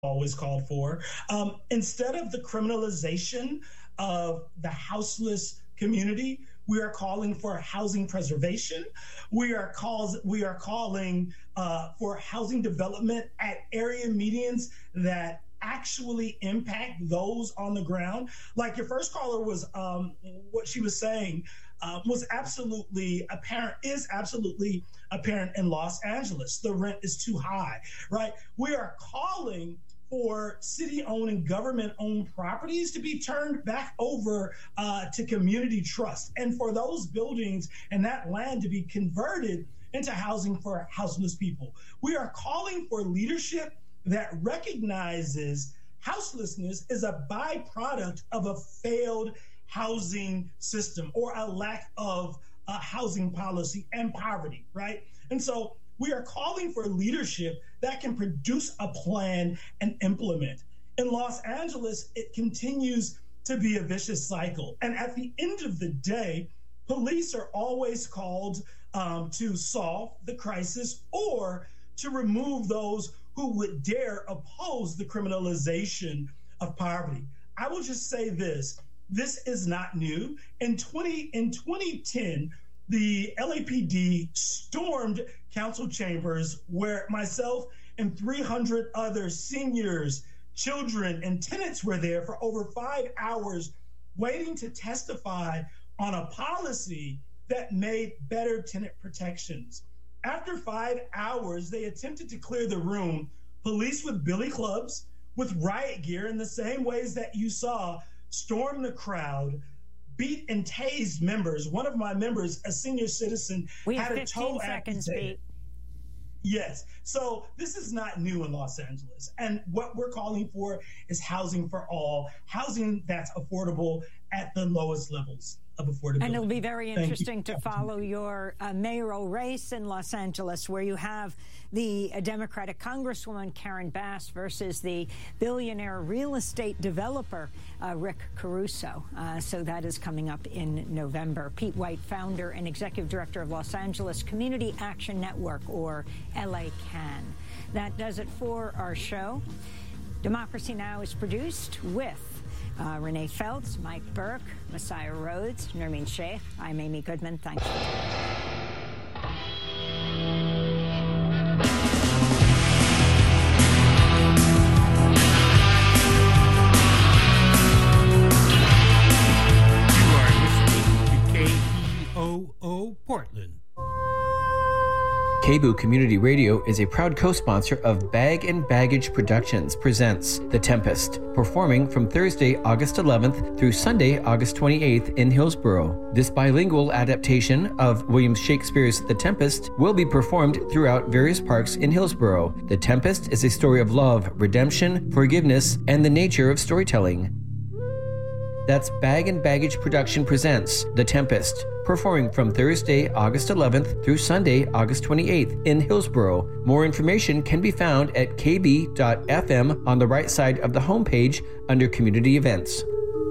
always called for. Instead of the criminalization of the houseless community, we are calling for housing preservation. We are calling for housing development at area medians that actually impact those on the ground. Like your first caller was, what she was saying was absolutely apparent, is absolutely apparent in Los Angeles. The rent is too high, right? We are calling for city-owned and government-owned properties to be turned back over to community trust, and for those buildings and that land to be converted into housing for houseless people. We are calling for leadership that recognizes houselessness is a byproduct of a failed housing system or a lack of housing policy and poverty, right? And so we are calling for leadership that can produce a plan and implement. In Los Angeles, it continues to be a vicious cycle. And at the end of the day, police are always called to solve the crisis or to remove those who would dare oppose the criminalization of poverty. I will just say this is not new. In 2010, the LAPD stormed council chambers where myself and 300 other seniors, children, and tenants were there for over 5 hours waiting to testify on a policy that made better tenant protections. After 5 hours, they attempted to clear the room, police with billy clubs, with riot gear in the same ways that you saw, stormed the crowd, beat and tased members. One of my members, a senior citizen, had a toe amputated. Yes. So this is not new in Los Angeles. And what we're calling for is housing for all, housing that's affordable at the lowest levels of affordability. And it'll be very interesting to follow your mayoral race in Los Angeles, where you have the Democratic Congresswoman Karen Bass versus the billionaire real estate developer Rick Caruso. So that is coming up in November. Pete White, founder and executive director of Los Angeles Community Action Network, or LA CAN. That does it for our show. Democracy Now! Is produced with Renee Feltz, Mike Burke, Messiah Rhodes, Nermeen Sheikh. I'm Amy Goodman. Thank you. You are listening to KBOO Portland. KBOO Community Radio is a proud co-sponsor of Bag and Baggage Productions presents The Tempest, performing from Thursday, August 11th through Sunday, August 28th in Hillsborough. This bilingual adaptation of William Shakespeare's The Tempest will be performed throughout various parks in Hillsborough. The Tempest is a story of love, redemption, forgiveness, and the nature of storytelling. That's Bag and Baggage Production presents The Tempest, performing from Thursday, August 11th through Sunday, August 28th in Hillsborough. More information can be found at kb.fm on the right side of the homepage under Community Events.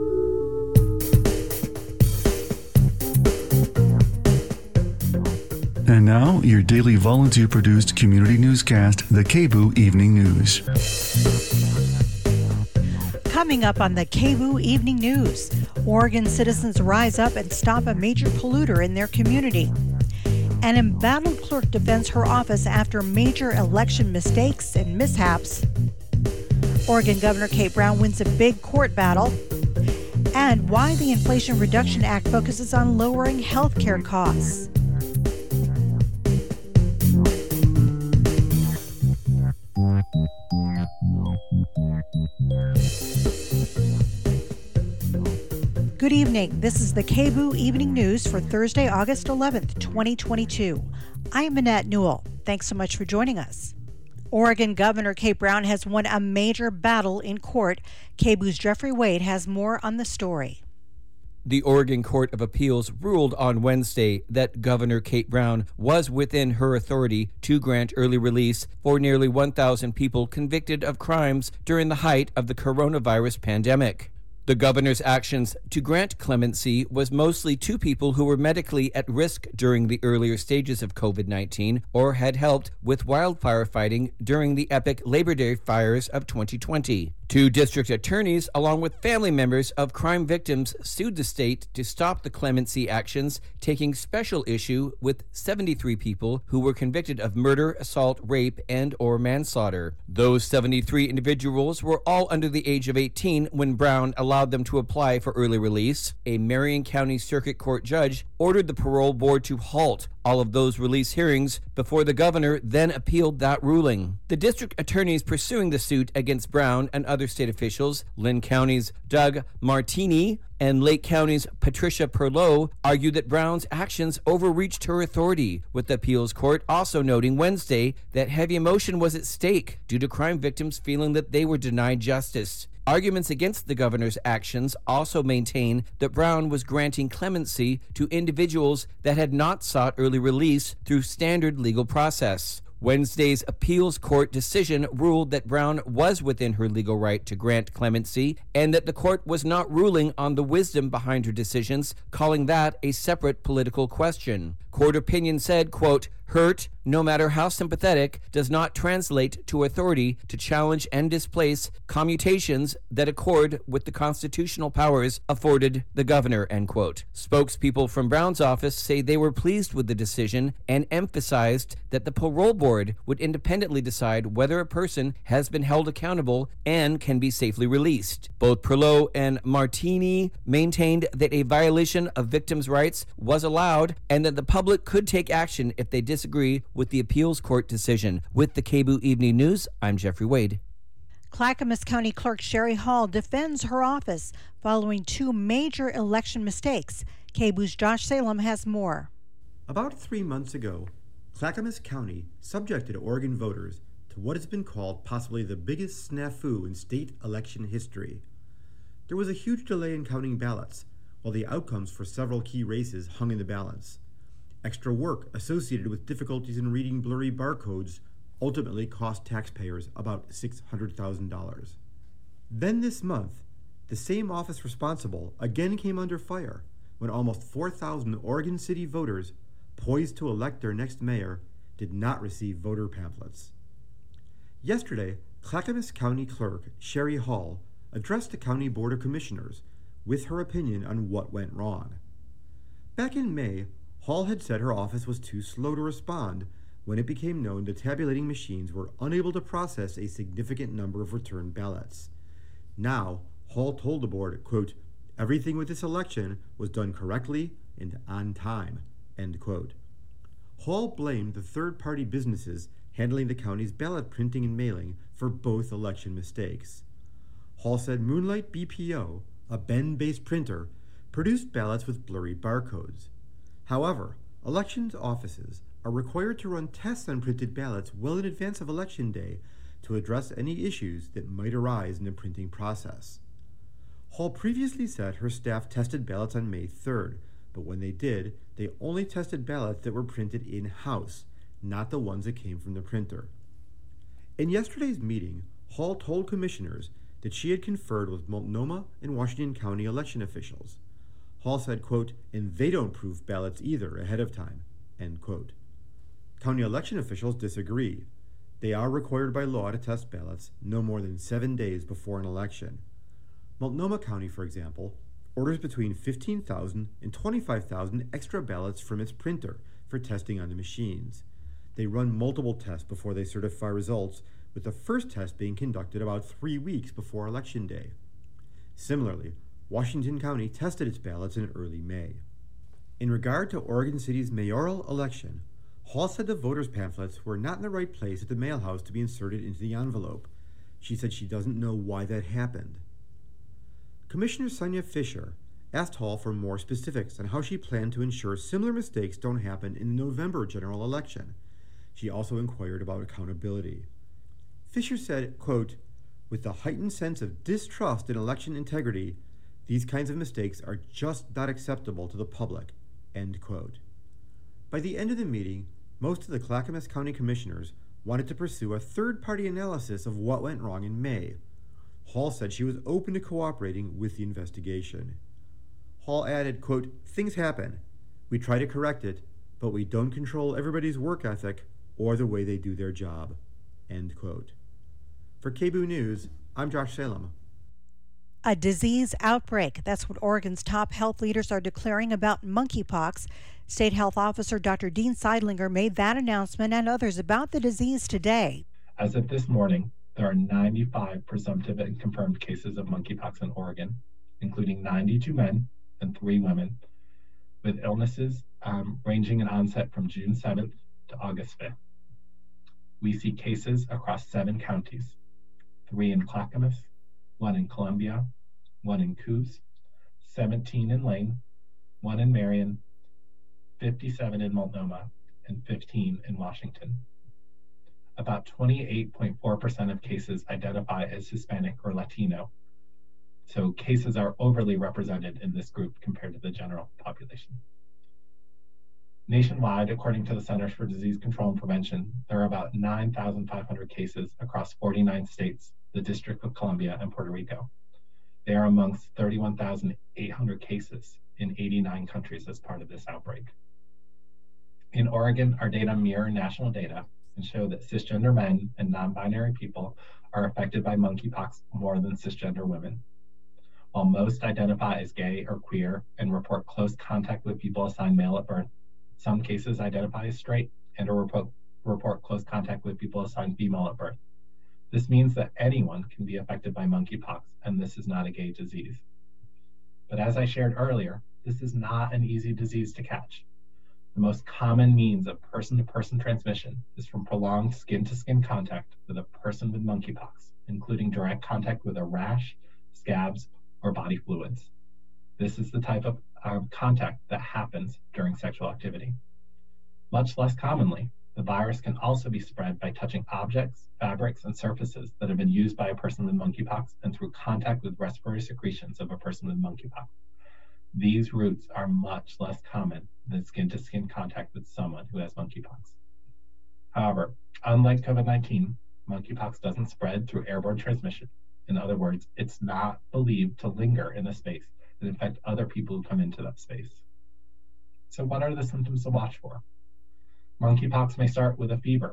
And now, your daily volunteer-produced community newscast, the KBOO Evening News. Coming up on the KBOO Evening News, Oregon citizens rise up and stop a major polluter in their community. An embattled clerk defends her office after major election mistakes and mishaps. Oregon Governor Kate Brown wins a big court battle. And why the Inflation Reduction Act focuses on lowering health care costs. Good evening. This is the KBOO Evening News for Thursday, August 11th, 2022. I am Annette Newell. Thanks so much for joining us. Oregon Governor Kate Brown has won a major battle in court. KBOO's Jeffrey Wade has more on the story. The Oregon Court of Appeals ruled on Wednesday that Governor Kate Brown was within her authority to grant early release for nearly 1,000 people convicted of crimes during the height of the coronavirus pandemic. The governor's actions to grant clemency was mostly to people who were medically at risk during the earlier stages of COVID-19 or had helped with wildfire fighting during the epic Labor Day fires of 2020. Two district attorneys, along with family members of crime victims, sued the state to stop the clemency actions, taking special issue with 73 people who were convicted of murder, assault, rape, and or manslaughter. Those 73 individuals were all under the age of 18 when Brown allowed them to apply for early release. A Marion County Circuit Court judge ordered the parole board to halt all of those release hearings before the governor then appealed that ruling. The district attorneys pursuing the suit against Brown and other state officials, Lynn County's Doug Martini and Lake County's Patricia Perlow, argued that Brown's actions overreached her authority, with the appeals court also noting Wednesday that heavy emotion was at stake due to crime victims feeling that they were denied justice. Arguments against the governor's actions also maintain that Brown was granting clemency to individuals that had not sought early release through standard legal process. Wednesday's appeals court decision ruled that Brown was within her legal right to grant clemency and that the court was not ruling on the wisdom behind her decisions, calling that a separate political question. Court opinion said, quote, "Hurt, no matter how sympathetic, does not translate to authority to challenge and displace commutations that accord with the constitutional powers afforded the governor," end quote. Spokespeople from Brown's office say they were pleased with the decision and emphasized that the parole board would independently decide whether a person has been held accountable and can be safely released. Both Perlow and Martini maintained that a violation of victims' rights was allowed and that the public could take action if they disagree with the appeals court decision. With the KBOO Evening News, I'm Jeffrey Wade. Clackamas County Clerk Sherry Hall defends her office following two major election mistakes. KBOO's Josh Salem has more. About 3 months ago, Clackamas County subjected Oregon voters to what has been called possibly the biggest snafu in state election history. There was a huge delay in counting ballots, while the outcomes for several key races hung in the balance. Extra work associated with difficulties in reading blurry barcodes ultimately cost taxpayers about $600,000. Then this month, the same office responsible again came under fire when almost 4,000 Oregon City voters poised to elect their next mayor did not receive voter pamphlets. Yesterday, Clackamas County Clerk Sherry Hall addressed the County Board of Commissioners with her opinion on what went wrong. Back in May, Hall had said her office was too slow to respond when it became known the tabulating machines were unable to process a significant number of returned ballots. Now, Hall told the board, quote, "Everything with this election was done correctly and on time," end quote. Hall blamed the third-party businesses handling the county's ballot printing and mailing for both election mistakes. Hall said Moonlight BPO, a Bend-based printer, produced ballots with blurry barcodes. However, elections offices are required to run tests on printed ballots well in advance of Election Day to address any issues that might arise in the printing process. Hall previously said her staff tested ballots on May 3rd, but when they did, they only tested ballots that were printed in-house, not the ones that came from the printer. In yesterday's meeting, Hall told commissioners that she had conferred with Multnomah and Washington County election officials. Hall said, quote, "And they don't proof ballots either ahead of time," end quote. County election officials disagree. They are required by law to test ballots no more than 7 days before an election. Multnomah County, for example, orders between 15,000 and 25,000 extra ballots from its printer for testing on the machines. They run multiple tests before they certify results, with the first test being conducted about 3 weeks before Election Day. Similarly, Washington County tested its ballots in early May. In regard to Oregon City's mayoral election, Hall said the voters' pamphlets were not in the right place at the mailhouse to be inserted into the envelope. She said she doesn't know why that happened. Commissioner Sonia Fisher asked Hall for more specifics on how she planned to ensure similar mistakes don't happen in the November general election. She also inquired about accountability. Fisher said, quote, "With the heightened sense of distrust in election integrity, these kinds of mistakes are just not acceptable to the public," end quote. By the end of the meeting, most of the Clackamas County commissioners wanted to pursue a third-party analysis of what went wrong in May. Hall said she was open to cooperating with the investigation. Hall added, quote, "Things happen. We try to correct it, but we don't control everybody's work ethic or the way they do their job," end quote. For KBOO News, I'm Josh Salem. A disease outbreak. That's what Oregon's top health leaders are declaring about monkeypox. State Health Officer Dr. Dean Seidlinger made that announcement and others about the disease today. As of this morning, there are 95 presumptive and confirmed cases of monkeypox in Oregon, including 92 men and 3 women, with illnesses ranging in onset from June 7th to August 5th. We see cases across 7 counties, 3 in Clackamas, 1 in Columbia, 1 in Coos, 17 in Lane, 1 in Marion, 57 in Multnomah, and 15 in Washington. About 28.4% of cases identify as Hispanic or Latino, so cases are overly represented in this group compared to the general population. Nationwide, according to the Centers for Disease Control and Prevention, there are about 9,500 cases across 49 states, the District of Columbia, and Puerto Rico. They are amongst 31,800 cases in 89 countries as part of this outbreak. In Oregon, our data mirror national data and show that cisgender men and non-binary people are affected by monkeypox more than cisgender women. While most identify as gay or queer and report close contact with people assigned male at birth, some cases identify as straight and report close contact with people assigned female at birth. This means that anyone can be affected by monkeypox, and this is not a gay disease. But as I shared earlier, this is not an easy disease to catch. The most common means of person-to-person transmission is from prolonged skin-to-skin contact with a person with monkeypox, including direct contact with a rash, scabs, or body fluids. This is the type of contact that happens during sexual activity. Much less commonly, the virus can also be spread by touching objects, fabrics, and surfaces that have been used by a person with monkeypox and through contact with respiratory secretions of a person with monkeypox. These routes are much less common than skin-to-skin contact with someone who has monkeypox. However, unlike COVID-19, monkeypox doesn't spread through airborne transmission. In other words, it's not believed to linger in a space and infect other people who come into that space. So what are the symptoms to watch for? Monkeypox may start with a fever,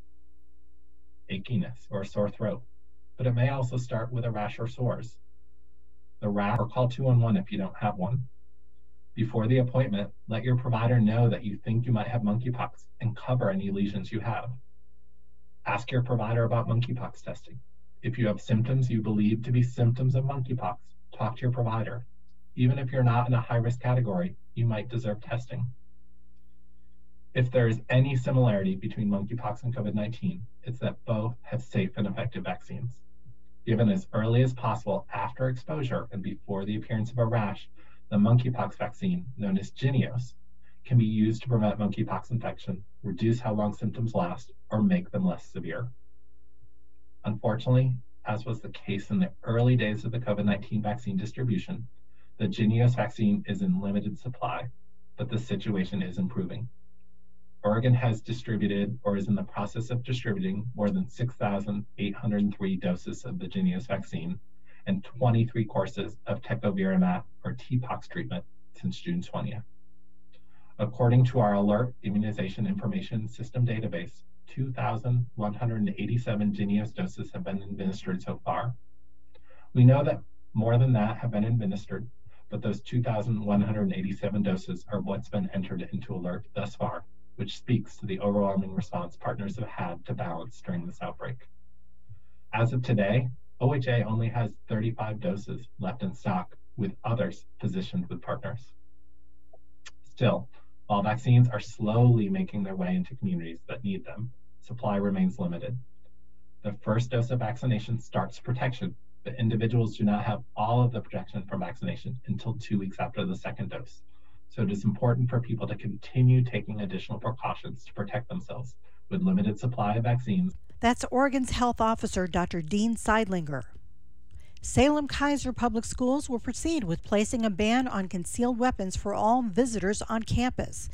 achiness, or a sore throat, but it may also start with a rash or sores. The rash, or call 211 if you don't have one. Before the appointment, let your provider know that you think you might have monkeypox and cover any lesions you have. Ask your provider about monkeypox testing. If you have symptoms you believe to be symptoms of monkeypox, talk to your provider. Even if you're not in a high-risk category, you might deserve testing. If there is any similarity between monkeypox and COVID-19, it's that both have safe and effective vaccines. Given as early as possible after exposure and before the appearance of a rash, the monkeypox vaccine, known as Jynneos, can be used to prevent monkeypox infection, reduce how long symptoms last, or make them less severe. Unfortunately, as was the case in the early days of the COVID-19 vaccine distribution, the Jynneos vaccine is in limited supply, but the situation is improving. Oregon has distributed or is in the process of distributing more than 6,803 doses of the Jynneos vaccine and 23 courses of tecovirimat or TPOXX treatment since June 20th. According to our Alert Immunization Information System database, 2,187 Jynneos doses have been administered so far. We know that more than that have been administered, but those 2,187 doses are what's been entered into Alert thus far, which speaks to the overwhelming response partners have had to balance during this outbreak. As of today, OHA only has 35 doses left in stock, with others positioned with partners. Still, while vaccines are slowly making their way into communities that need them, supply remains limited. The first dose of vaccination starts protection, but individuals do not have all of the protection from vaccination until 2 weeks after the second dose. So it is important for people to continue taking additional precautions to protect themselves with limited supply of vaccines. That's Oregon's health officer, Dr. Dean Seidlinger. Salem-Keizer Public Schools will proceed with placing a ban on concealed weapons for all visitors on campus.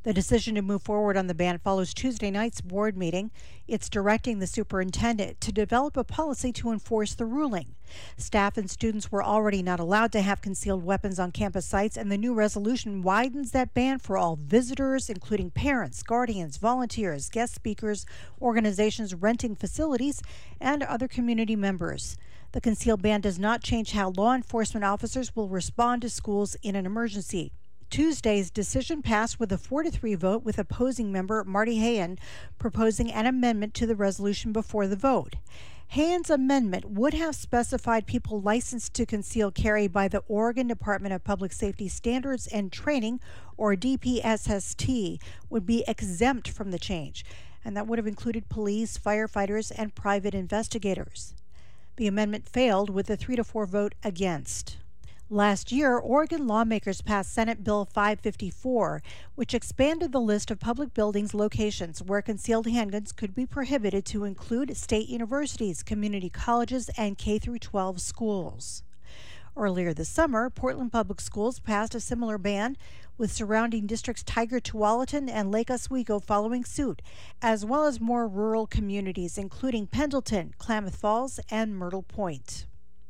The decision to move forward on the ban follows Tuesday night's board meeting. It's directing the superintendent to develop a policy to enforce the ruling. Staff and students were already not allowed to have concealed weapons on campus sites, and the new resolution widens that ban for all visitors, including parents, guardians, volunteers, guest speakers, organizations renting facilities, and other community members. The concealed ban does not change how law enforcement officers will respond to schools in an emergency. Tuesday's decision passed with a 4-3 vote, with opposing member Marty Hayen proposing an amendment to the resolution before the vote. Hayen's amendment would have specified people licensed to conceal carry by the Oregon Department of Public Safety Standards and Training, or DPSST, would be exempt from the change, and that would have included police, firefighters, and private investigators. The amendment failed with a 3-4 vote against. Last year, Oregon lawmakers passed Senate Bill 554, which expanded the list of public buildings locations where concealed handguns could be prohibited to include state universities, community colleges, and K-12 schools. Earlier this summer, Portland Public Schools passed a similar ban, with surrounding districts Tiger Tualatin and Lake Oswego following suit, as well as more rural communities, including Pendleton, Klamath Falls, and Myrtle Point.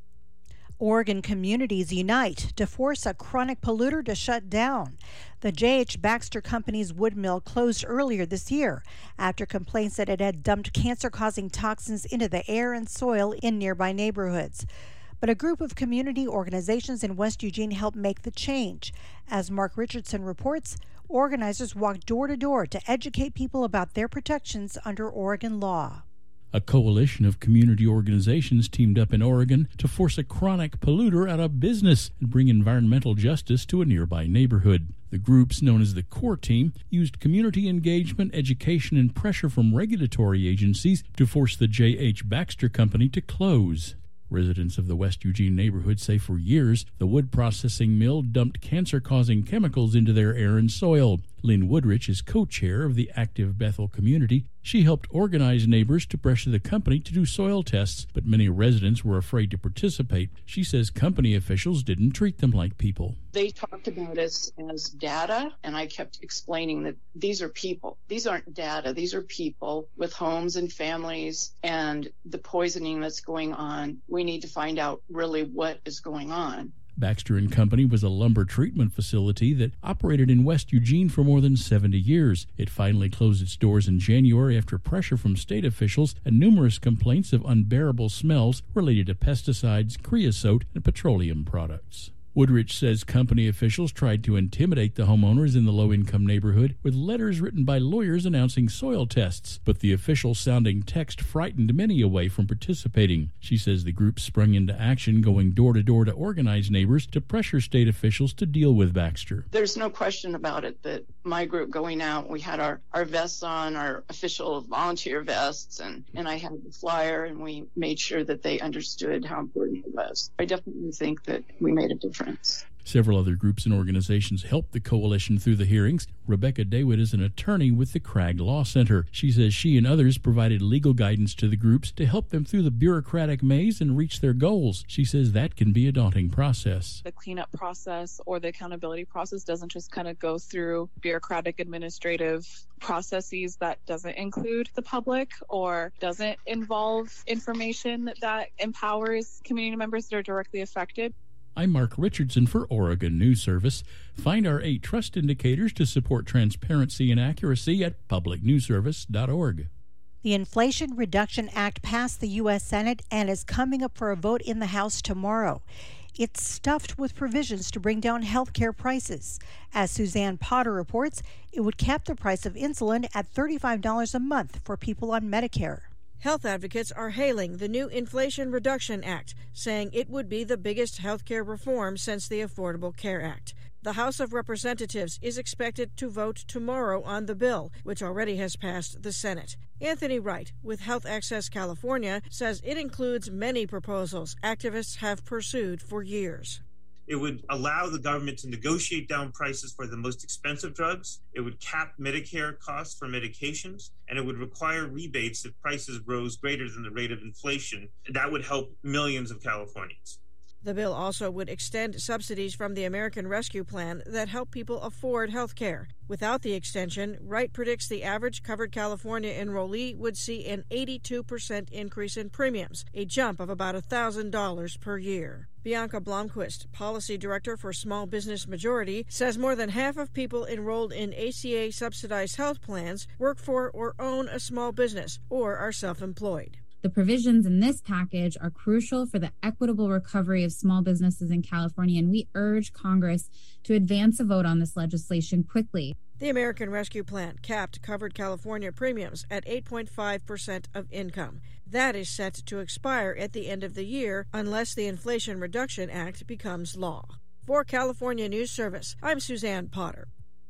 Oregon communities unite to force a chronic polluter to shut down. The J.H. Baxter Company's wood mill closed earlier this year after complaints that it had dumped cancer-causing toxins into the air and soil in nearby neighborhoods. But a group of community organizations in West Eugene helped make the change. As Mark Richardson reports, organizers walked door to door to educate people about their protections under Oregon law. A coalition of community organizations teamed up in Oregon to force a chronic polluter out of business and bring environmental justice to a nearby neighborhood. The groups, known as the CORE Team, used community engagement, education, and pressure from regulatory agencies to force the J.H. Baxter Company to close. Residents of the West Eugene neighborhood say for years the wood processing mill dumped cancer-causing chemicals into their air and soil. Lynn Woodrich is co-chair of the Active Bethel community. She helped organize neighbors to pressure the company to do soil tests, but many residents were afraid to participate. She says company officials didn't treat them like people. They talked about us as data, and I kept explaining that these are people. These aren't data. These are people with homes and families, and the poisoning that's going on. We need to find out really what is going on. Baxter & Company was a lumber treatment facility that operated in West Eugene for more than 70 years. It finally closed its doors in January after pressure from state officials and numerous complaints of unbearable smells related to pesticides, creosote, and petroleum products. Woodrich says company officials tried to intimidate the homeowners in the low-income neighborhood with letters written by lawyers announcing soil tests, but the official-sounding text frightened many away from participating. She says the group sprung into action, going door-to-door to organize neighbors to pressure state officials to deal with Baxter. There's no question about it that my group going out, we had our vests on, our official volunteer vests, and I had the flyer, and we made sure that they understood how important it was. I definitely think that we made a difference. Several other groups and organizations helped the coalition through the hearings. Rebecca Dawood is an attorney with the Cragg Law Center. She says she and others provided legal guidance to the groups to help them through the bureaucratic maze and reach their goals. She says that can be a daunting process. The cleanup process or the accountability process doesn't just kind of go through bureaucratic administrative processes that doesn't include the public or doesn't involve information that empowers community members that are directly affected. I'm Mark Richardson for Oregon News Service. Find our 8 trust indicators to support transparency and accuracy at publicnewsservice.org. The Inflation Reduction Act passed the U.S. Senate and is coming up for a vote in the House tomorrow. It's stuffed with provisions to bring down health care prices. As Suzanne Potter reports, it would cap the price of insulin at $35 a month for people on Medicare. Health advocates are hailing the new Inflation Reduction Act, saying it would be the biggest health care reform since the Affordable Care Act. The House of Representatives is expected to vote tomorrow on the bill, which already has passed the Senate. Anthony Wright with Health Access California says it includes many proposals activists have pursued for years. It would allow the government to negotiate down prices for the most expensive drugs. It would cap Medicare costs for medications, and it would require rebates if prices rose greater than the rate of inflation. That would help millions of Californians. The bill also would extend subsidies from the American Rescue Plan that help people afford health care. Without the extension, Wright predicts the average covered California enrollee would see an 82% increase in premiums, a jump of about $1,000 per year. Bianca Blomquist, Policy Director for Small Business Majority, says more than half of people enrolled in ACA-subsidized health plans work for or own a small business or are self-employed. The provisions in this package are crucial for the equitable recovery of small businesses in California, and we urge Congress to advance a vote on this legislation quickly. The American Rescue Plan capped covered California premiums at 8.5% of income. That is set to expire at the end of the year unless the Inflation Reduction Act becomes law. For California News Service, I'm Suzanne Potter.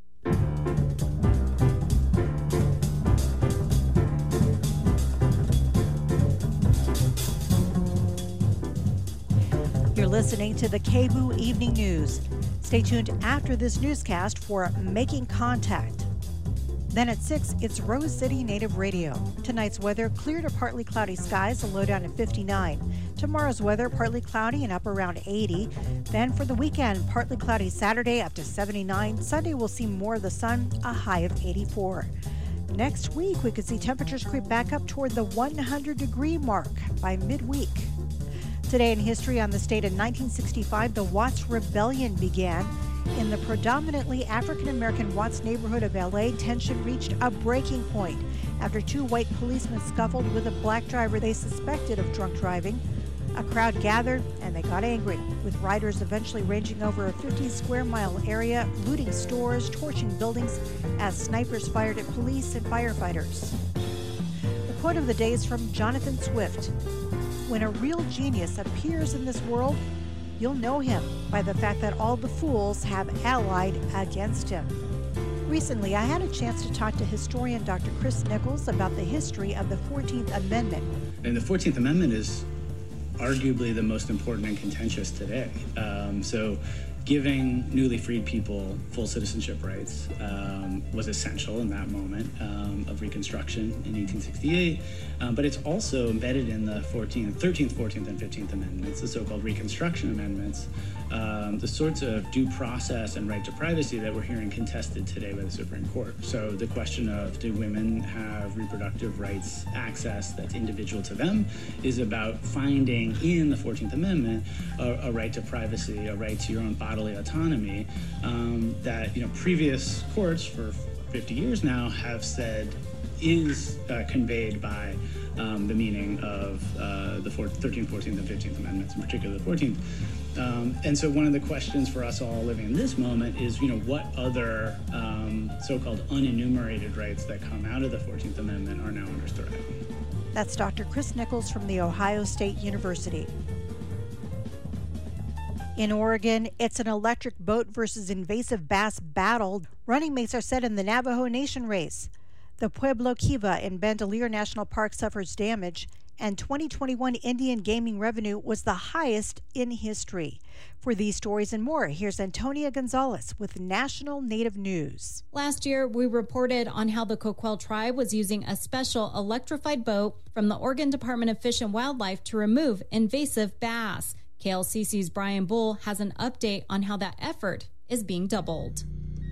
You're listening to the KBOO Evening News. Stay tuned after this newscast for Making Contact. Then at 6, it's Rose City Native Radio. Tonight's weather, clear to partly cloudy skies, a low down at 59. Tomorrow's weather, partly cloudy and up around 80. Then for the weekend, partly cloudy Saturday up to 79. Sunday we'll see more of the sun, a high of 84. Next week, we could see temperatures creep back up toward the 100-degree mark by midweek. Today in history on this date in 1965, the Watts Rebellion began. In the predominantly African-American Watts neighborhood of LA, tension reached a breaking point after two white policemen scuffled with a black driver they suspected of drunk driving. A crowd gathered and they got angry, with rioters eventually ranging over a 50-square-mile area, looting stores, torching buildings as snipers fired at police and firefighters. The quote of the day is from Jonathan Swift. When a real genius appears in this world, you'll know him by the fact that all the fools have allied against him. Recently, I had a chance to talk to historian Dr. Chris Nichols about the history of the 14th Amendment. And the 14th Amendment is arguably the most important and contentious today. So giving newly freed people full citizenship rights was essential in that moment of Reconstruction in 1868, but it's also embedded in the 13th, 14th, and 15th Amendments, the so-called Reconstruction Amendments, the sorts of due process and right to privacy that we're hearing contested today by the Supreme Court. So the question of do women have reproductive rights access that's individual to them is about finding in the 14th Amendment a right to privacy, a right to your own bodily autonomy that previous courts for 50 years now have said is conveyed by the meaning of the 13th, 14th, and 15th Amendments, in particular the 14th. And so one of the questions for us all living in this moment is, what other so-called unenumerated rights that come out of the 14th Amendment are now under threat? That's Dr. Chris Nichols from The Ohio State University. In Oregon, it's an electric boat versus invasive bass battle. Running mates are set in the Navajo Nation race. The Pueblo Kiva in Bandelier National Park suffers damage, and 2021 Indian gaming revenue was the highest in history. For these stories and more, here's Antonia Gonzalez with National Native News. Last year, we reported on how the Coquille tribe was using a special electrified boat from the Oregon Department of Fish and Wildlife to remove invasive bass. KLCC's Brian Bull has an update on how that effort is being doubled.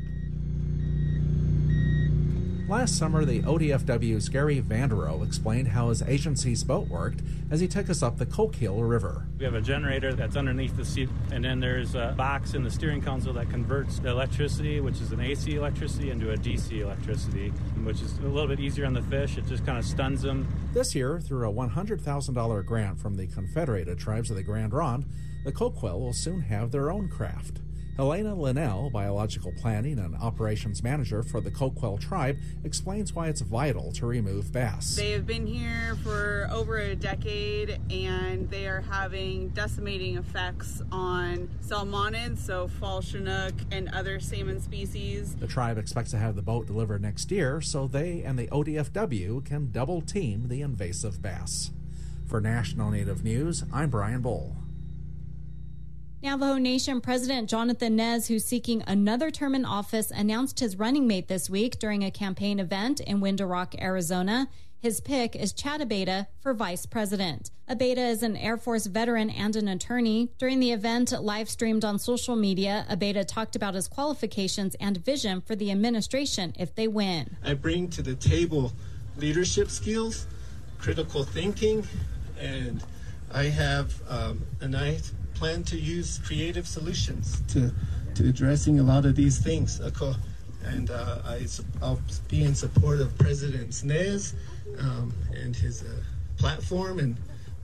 Last summer, the ODFW's Gary Vanderoe explained how his agency's boat worked as he took us up the Coquille River. We have a generator that's underneath the seat, and then there's a box in the steering console that converts the electricity, which is an AC electricity, into a DC electricity, which is a little bit easier on the fish. It just kind of stuns them. This year, through a $100,000 grant from the Confederated Tribes of the Grand Ronde, the Coquille will soon have their own craft. Helena Linnell, Biological Planning and Operations Manager for the Coquille Tribe, explains why it's vital to remove bass. They have been here for over a decade, and they are having decimating effects on salmonids, so fall chinook, and other salmon species. The tribe expects to have the boat delivered next year so they and the ODFW can double team the invasive bass. For National Native News, I'm Brian Bull. Navajo Nation President Jonathan Nez, who's seeking another term in office, announced his running mate this week during a campaign event in Window Rock, Arizona. His pick is Chad Abeyta for vice president. Abeyta is an Air Force veteran and an attorney. During the event, live streamed on social media, Abeyta talked about his qualifications and vision for the administration if they win. I bring to the table leadership skills, critical thinking, and I have and I plan to use creative solutions to addressing a lot of these things. And I'll be in support of President Snez and his platform, and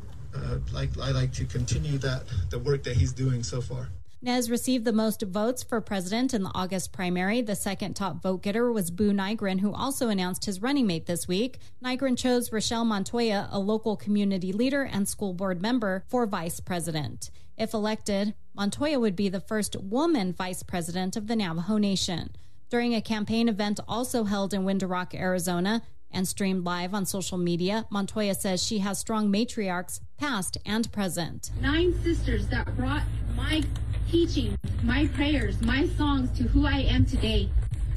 I like to continue the work that he's doing so far. Nez received the most votes for president in the August primary. The second top vote getter was Boo Nygren, who also announced his running mate this week. Nygren chose Rochelle Montoya, a local community leader and school board member, for vice president. If elected, Montoya would be the first woman vice president of the Navajo Nation. During a campaign event also held in Window Rock, Arizona, and streamed live on social media, Montoya says she has strong matriarchs, past and present. 9 sisters that brought my teachings, my prayers, my songs to who I am today.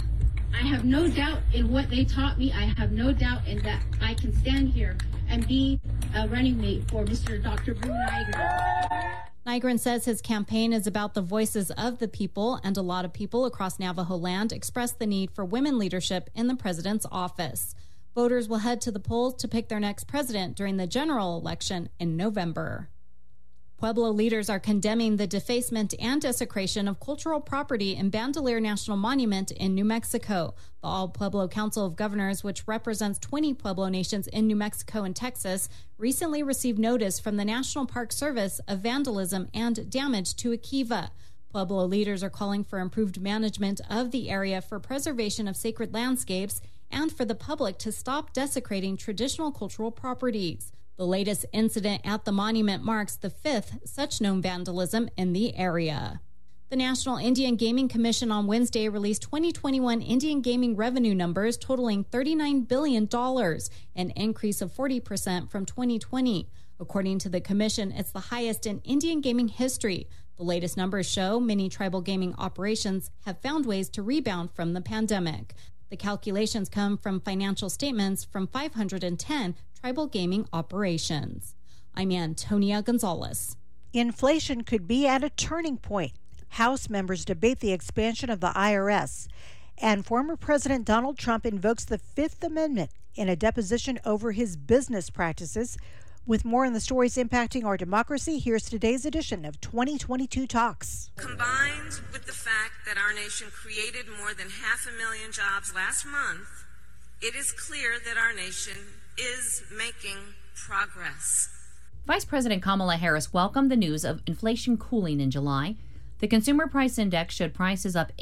I have no doubt in what they taught me. I have no doubt in that I can stand here and be a running mate for Mr. Dr. Boo Nygren. Nygren says his campaign is about the voices of the people, and a lot of people across Navajo land express the need for women leadership in the president's office. Voters will head to the polls to pick their next president during the general election in November. Pueblo leaders are condemning the defacement and desecration of cultural property in Bandelier National Monument in New Mexico. The All Pueblo Council of Governors, which represents 20 Pueblo nations in New Mexico and Texas, recently received notice from the National Park Service of vandalism and damage to a kiva. Pueblo leaders are calling for improved management of the area for preservation of sacred landscapes and for the public to stop desecrating traditional cultural properties. The latest incident at the monument marks the 5th such known vandalism in the area. The National Indian Gaming Commission on Wednesday released 2021 Indian gaming revenue numbers totaling $39 billion, an increase of 40% from 2020. According to the commission, it's the highest in Indian gaming history. The latest numbers show many tribal gaming operations have found ways to rebound from the pandemic. The calculations come from financial statements from 510 tribal gaming operations. I'm Antonia Gonzalez. Inflation could be at a turning point. House members debate the expansion of the IRS, and former President Donald Trump invokes the Fifth Amendment in a deposition over his business practices. With more on the stories impacting our democracy, here's today's edition of 2022 Talks. Combined with the fact that our nation created more than 500,000 jobs last month, it is clear that our nation is making progress. Vice President Kamala Harris welcomed the news of inflation cooling in July. The Consumer Price Index showed prices up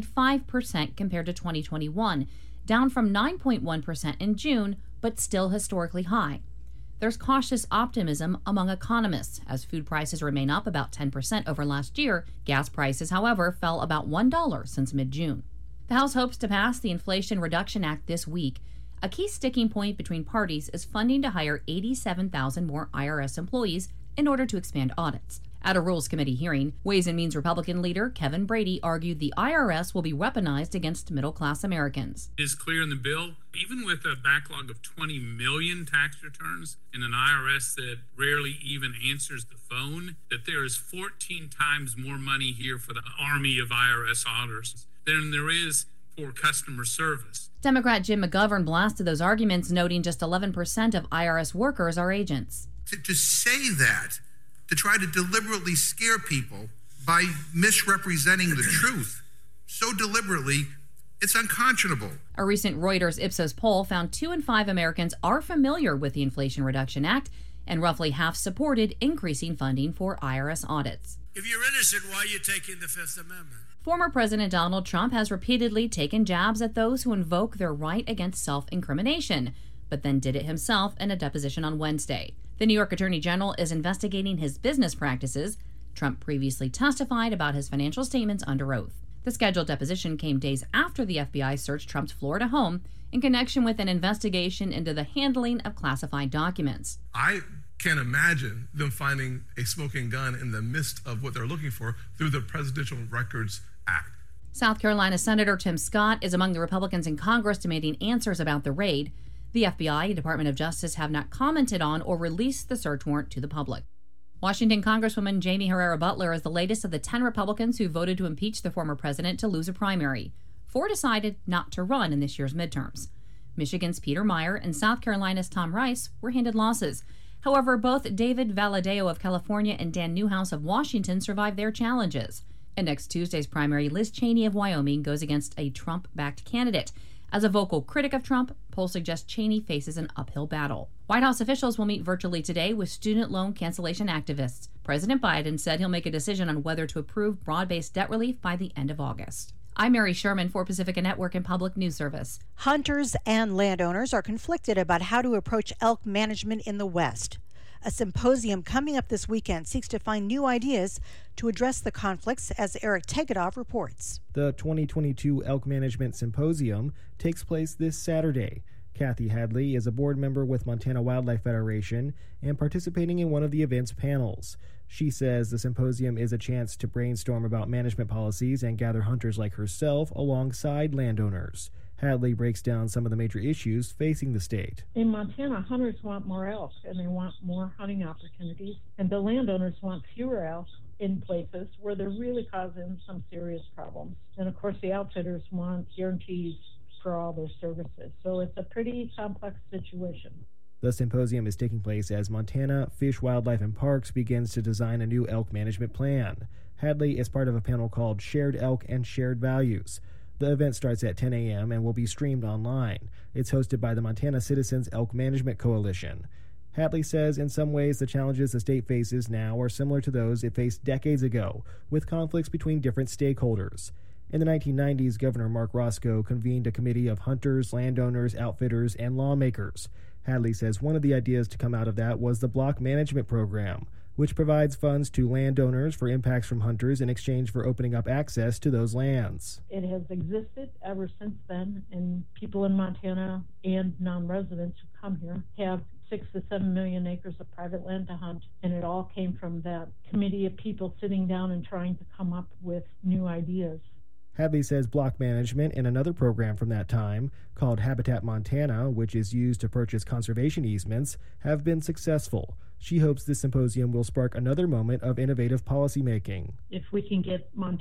8.5% compared to 2021, down from 9.1% in June, but still historically high. There's cautious optimism among economists as food prices remain up about 10% over last year. Gas prices, however, fell about $1 since mid-June. The House hopes to pass the Inflation Reduction Act this week. A key sticking point between parties is funding to hire 87,000 more IRS employees in order to expand audits. At a Rules Committee hearing, Ways and Means Republican leader Kevin Brady argued the IRS will be weaponized against middle-class Americans. It is clear in the bill, even with a backlog of 20 million tax returns in an IRS that rarely even answers the phone, that there is 14 times more money here for the army of IRS auditors than there is for customer service. Democrat Jim McGovern blasted those arguments, noting just 11% of IRS workers are agents. To say that, to try to deliberately scare people by misrepresenting the truth so deliberately, it's unconscionable. A recent Reuters Ipsos poll found 2 in 5 Americans are familiar with the Inflation Reduction Act, and roughly half supported increasing funding for IRS audits. If you're innocent, why are you taking the Fifth Amendment? Former President Donald Trump has repeatedly taken jabs at those who invoke their right against self-incrimination, but then did it himself in a deposition on Wednesday. The New York Attorney General is investigating his business practices. Trump previously testified about his financial statements under oath. The scheduled deposition came days after the FBI searched Trump's Florida home in connection with an investigation into the handling of classified documents. I can't imagine them finding a smoking gun in the midst of what they're looking for through the Presidential Records Act. South Carolina Senator Tim Scott is among the Republicans in Congress demanding answers about the raid. The FBI and Department of Justice have not commented on or released the search warrant to the public. Washington Congresswoman Jamie Herrera Butler is the latest of the 10 Republicans who voted to impeach the former president to lose a primary. 4 decided not to run in this year's midterms. Michigan's Peter Meyer and South Carolina's Tom Rice were handed losses. However, both David Valadao of California and Dan Newhouse of Washington survived their challenges. In next Tuesday's primary, Liz Cheney of Wyoming goes against a Trump-backed candidate. As a vocal critic of Trump, polls suggest Cheney faces an uphill battle. White House officials will meet virtually today with student loan cancellation activists. President Biden said he'll make a decision on whether to approve broad-based debt relief by the end of August. I'm Mary Sherman for Pacifica Network and Public News Service. Hunters and landowners are conflicted about how to approach elk management in the West. A symposium coming up this weekend seeks to find new ideas to address the conflicts, as Eric Tegetov reports. The 2022 Elk Management Symposium takes place this Saturday. Kathy Hadley is a board member with Montana Wildlife Federation and participating in one of the event's panels. She says the symposium is a chance to brainstorm about management policies and gather hunters like herself alongside landowners. Hadley breaks down some of the major issues facing the state. In Montana, hunters want more elk and they want more hunting opportunities, and the landowners want fewer elk in places where they're really causing some serious problems. And of course, the outfitters want guarantees for all their services. So it's a pretty complex situation. The symposium is taking place as Montana Fish, Wildlife, and Parks begins to design a new elk management plan. Hadley is part of a panel called Shared Elk and Shared Values. The event starts at 10 a.m. and will be streamed online. It's hosted by the Montana Citizens Elk Management Coalition. Hadley says in some ways the challenges the state faces now are similar to those it faced decades ago, with conflicts between different stakeholders. In the 1990s, Governor Mark Roscoe convened a committee of hunters, landowners, outfitters, and lawmakers. Hadley says one of the ideas to come out of that was the Block Management Program, which provides funds to landowners for impacts from hunters in exchange for opening up access to those lands. It has existed ever since then, and people in Montana and non-residents who come here have 6 to 7 million acres of private land to hunt, and it all came from that committee of people sitting down and trying to come up with new ideas. Hadley says block management and another program from that time, called Habitat Montana, which is used to purchase conservation easements, have been successful. She hopes this symposium will spark another moment of innovative policymaking. If we can get Montana